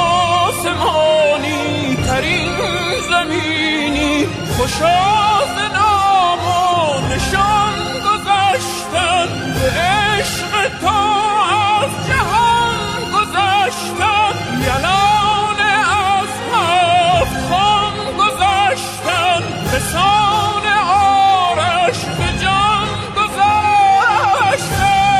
آسمانی ترین زمینی، خوشا ز نام و نشان گذشتن، به عشق تو از جهان گذشتن، یلان از هفت خان گذشتن، به سان آرش به جان گذشتن.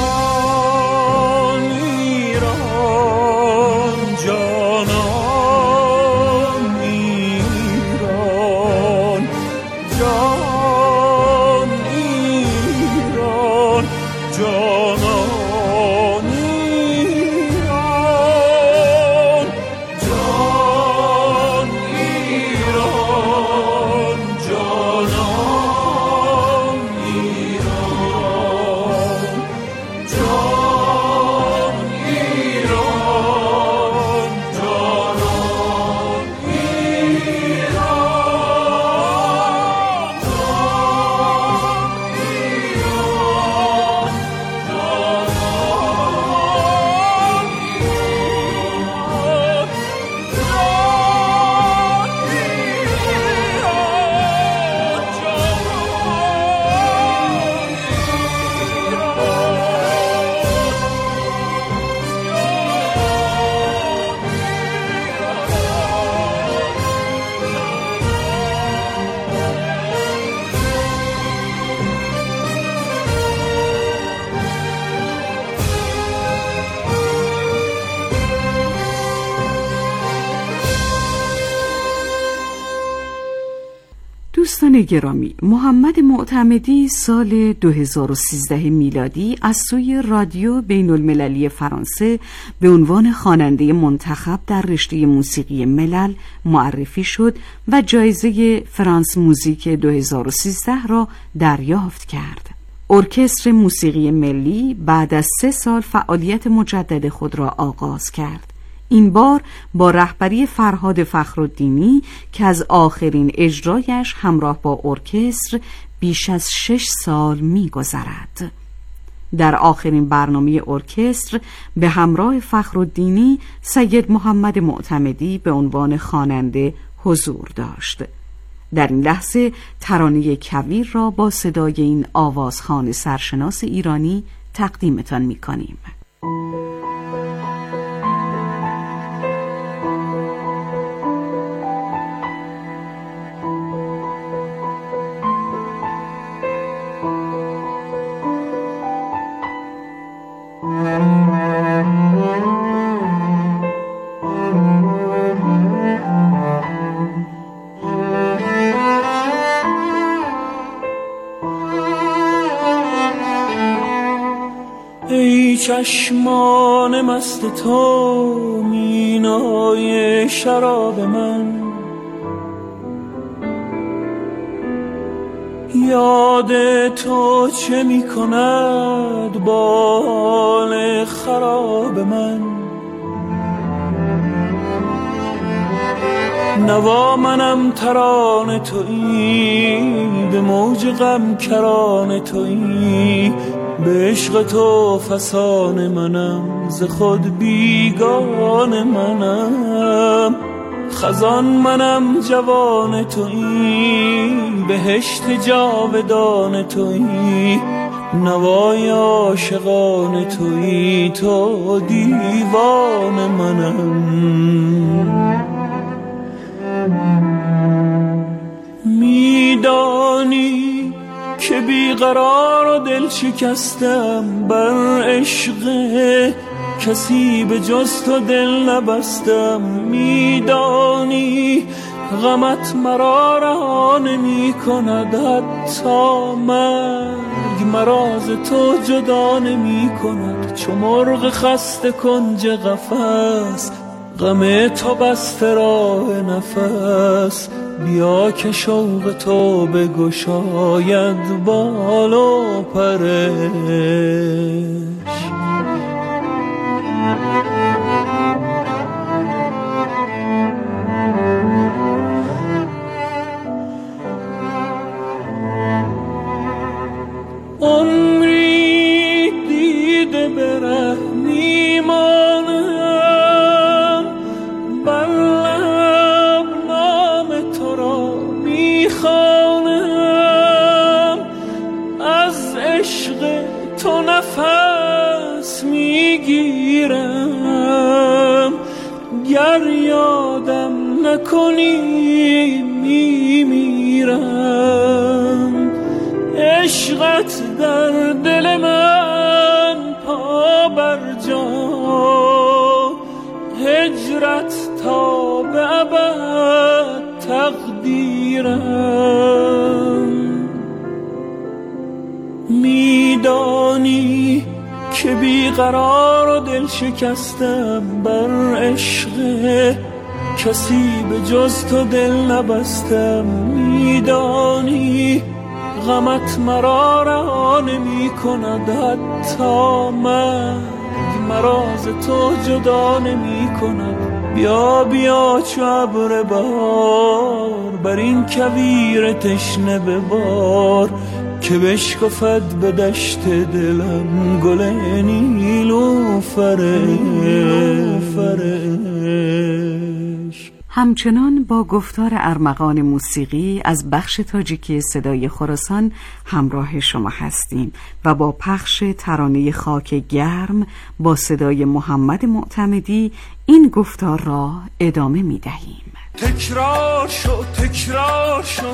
جان ایران جانان همراهان گرامی، محمد معتمدی سال 2013 میلادی از سوی رادیو بین المللی فرانسه به عنوان خواننده منتخب در رشته موسیقی ملل معرفی شد و جایزه فرانس موزیک 2013 را دریافت کرد. ارکستر موسیقی ملی بعد از 3 سال فعالیت مجدد خود را آغاز کرد. این بار با رهبری فرهاد فخرالدینی که از آخرین اجرایش همراه با ارکستر بیش از 6 سال می‌گذرد. در آخرین برنامه ارکستر به همراه فخرالدینی سید محمد معتمدی به عنوان خواننده حضور داشت. در این لحظه ترانه کویر را با صدای این آوازخوان سرشناس ایرانی تقدیمتان می‌کنیم. ای چشمان مست تو مینای شراب من، یاد تو چه می کند با حال خراب من. نوا منم ترانه تویی، به موج غم کرانه تویی، به عشق تو فسانه منم، ز خود بیگانه منم. خزان منم جوان تویی، بهشت جاودان تویی، نوای عاشقان تویی، تو دیوان منم. میدانی که بیقرار و دل شکستم، بر عشق کسی به جز تو دل نبستم. میدانی غمت مرا رها نمی کند، حتی مرگ مرا ز تو جدا نمی کند. چو مرغ خسته کنج قفس، غم تو بسته راه نفس. بیا که شوق تو بگشاید بال و پرش. عمری دیده به ره میمانم، بر لب نام تو را میخوانم. از عشق تو نفس میگیرم، گر یادم نکنی میمیرم. عشقت در دل من پا بر جا، هجرت تا به ابد تقدیرم. میدانی که بیقرار و دل شکستم، بر عشق کسی به جز تو دل نبستم. میدانی غمت مرا رها نمی کند، حتی مرگ مرا ز تو جدا نمی کند. بیا بیا چو ابر بهار، بر این کویر تشنه ببار، که بشکفد به دشت دلم گل نیلوفرش. همچنان با گفتار ارمغان موسیقی از بخش تاجیکی صدای خراسان همراه شما هستیم و با پخش ترانه خاک گرم با صدای محمد معتمدی این گفتار را ادامه می دهیم. تکرار شو تکرار شو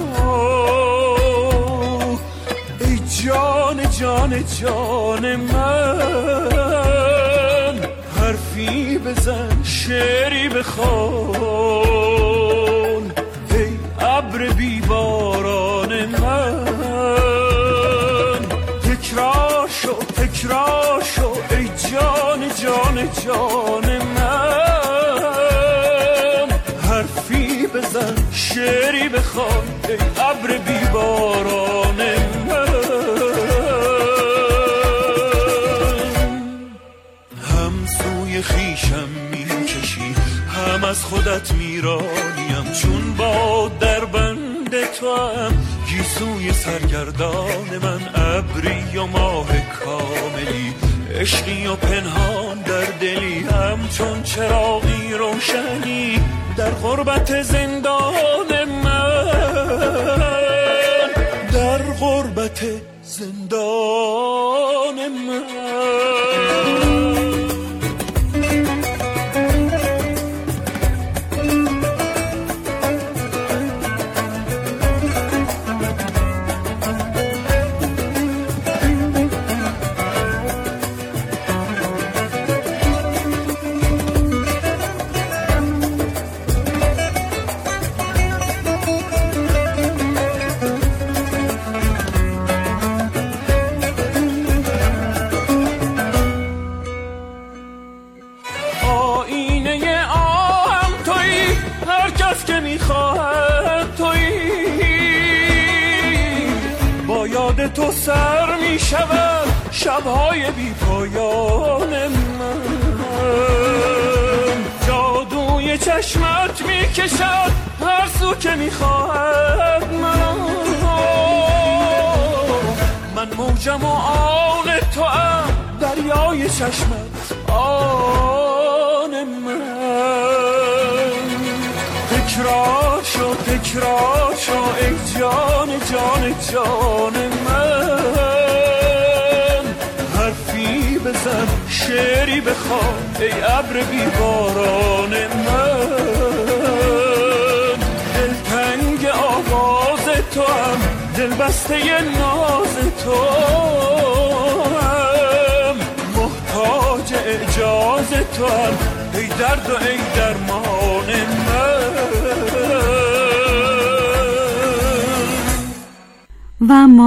ای جان جان جان من، حرفی بزن شعری بخوان، ای ابر ابر بیباران من. تکرار شو ای جان جان جان من. حرفی بزن شعری بخوان ای ابر بیباران من. هم سوی خویشم میکشی هم از خودت میرانیم، چون با در بند تو هم گیسوی سرگردان من. ابری و ماه کاملی، عشقی و پنهان در دلی، همچون چراغی روشنی در غربت زندان من. در غربت زندان من. تو سر می شود شبهای بی پایان من. جادوی چشمت می کشد هر سو که می خواهد من موجم و آن تو ام، دریای چشمت آن من. تکرار شو ای جان جان جان من. حرفی بزن شعری بخوان ای ابر بیباران من. دلتنگ آواز تو هم، دل بسته ناز تو هم، محتاج اعجاز تو هم ای درد و ای درمان من. و ما